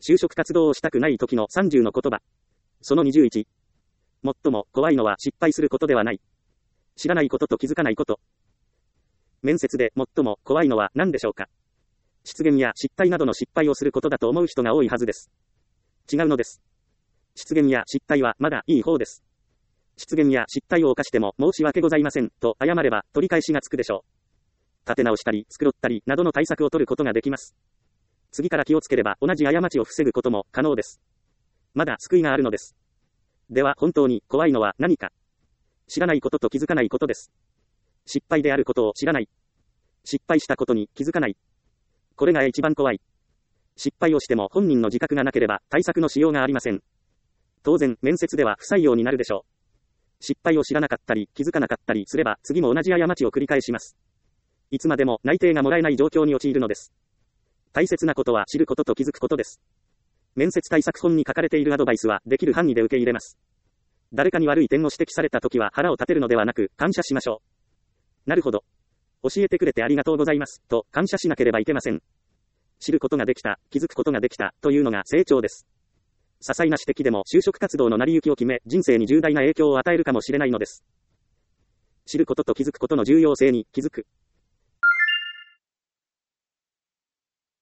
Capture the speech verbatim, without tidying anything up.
就職活動をしたくない時のさんじゅうの言葉。そのにじゅういち。最も怖いのは失敗することではない。知らないことと気づかないこと。面接で最も怖いのは何でしょうか。失言や失態などの失敗をすることだと思う人が多いはずです。違うのです。失言や失態はまだいい方です。失言や失態を犯しても申し訳ございませんと謝れば取り返しがつくでしょう。立て直したり繕ったりなどの対策を取ることができます。次から気をつければ同じ過ちを防ぐことも可能です。まだ救いがあるのです。では本当に怖いのは何か。知らないことと気づかないことです。失敗であることを知らない。失敗したことに気づかない。これが一番怖い。失敗をしても本人の自覚がなければ対策のしようがありません。当然面接では不採用になるでしょう。失敗を知らなかったり気づかなかったりすれば次も同じ過ちを繰り返します。いつまでも内定がもらえない状況に陥るのです。大切なことは知ることと気づくことです。面接対策本に書かれているアドバイスはできる範囲で受け入れます。誰かに悪い点を指摘されたときは腹を立てるのではなく感謝しましょう。なるほど。教えてくれてありがとうございますと感謝しなければいけません。知ることができた、気づくことができたというのが成長です。些細な指摘でも就職活動の成り行きを決め人生に重大な影響を与えるかもしれないのです。知ることと気づくことの重要性に気づく。